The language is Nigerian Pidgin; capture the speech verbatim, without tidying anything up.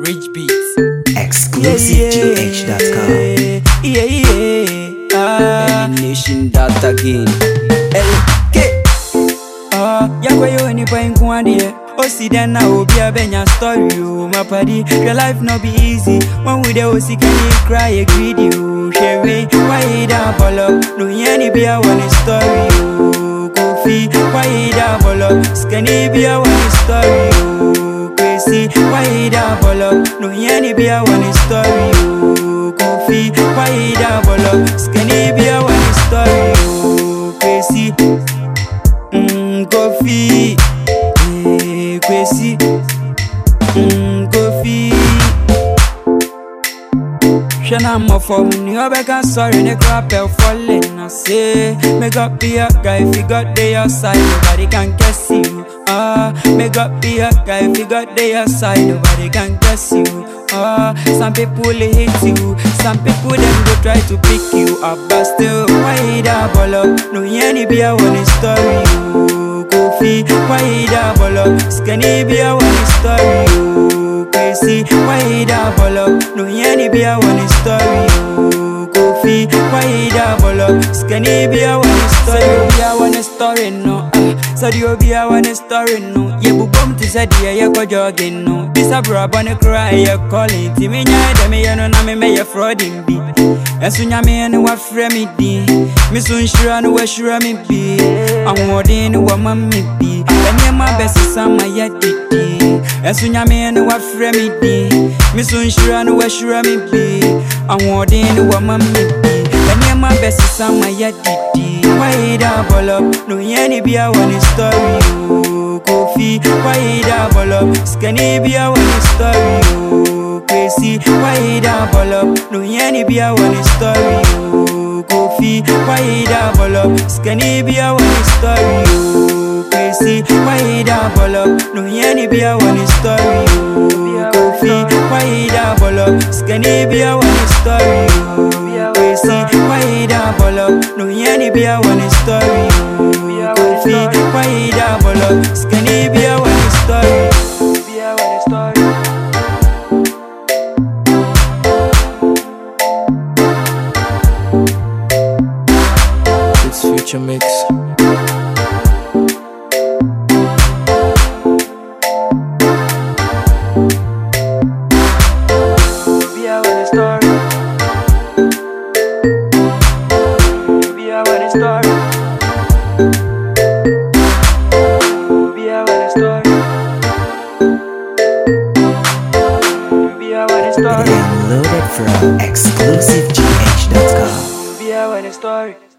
Rich Beats. Exclusive G H dot com. Yeah, yeah. Ah, Nation that again. L K. Ah, yakwa yo ni pa inkwande. O si den na obi abenya story o my party. Your life no be easy. When we dey o si can you cry a greedy o. Share why da bolo. No yani be a one story o. Kofi why da bolo. Skinny be a one story o. Crazy why da bolo. No yani be a one story o. Kofi why da bolo. Skinny be a one story o. Crazy mm Kofi eh crazy mm Kofi. Shana mo for me, I beg I'm sorry, the crap fell falling. I say, make up be a guy if you got the outside, nobody can guess you. Ah, make up be a guy if you got the outside, nobody can guess you. Ah, some people hate you, some people them go try to pick you up, but still, why da bolo? No yani be a one story, oh, Kofi, why da bolo? Skinny be a one story, oh, crazy, why da bolo? No yani be a one story, oh, Kofi, why da bolo? Skinny be a one story, be a one story, no. So you be a one story, no. You bu bum to say the you go jogging, no. This a bro wanna cry, you calling. Timmy nya dem you know na me me you frauding be. Esunya me no wa frɛ me di. Me so nshira no wa shira me bi. Anwodin no wa ma me bi. Enya ma best sama ya didi. Esunya me no wa frɛ me di. Me so nshira no wa shira me bi. Anwodin no wa ma me bi. Enya ma best sama ya didi. Why da bolo? No yani be a one story, oh, Kofi. Why da bolo? Skinny be a one story, oh, crazy. Why da bolo? No yani be a one story, oh, Kofi. Why da bolo? Skinny be a one story, oh, crazy. Why da bolo? No yani be a one story, oh, Kofi. Why da bolo? Skinny be a one story, oh, crazy. Why da bolo? No yani be a one story, oh, Kofi. Why da bolo? Skinny be a one story, be a one story. It's Future Mix. Be a one story. Be a one story. Be a one story. Be a one story. Downloaded from exclusive G H dot com. Be a one story.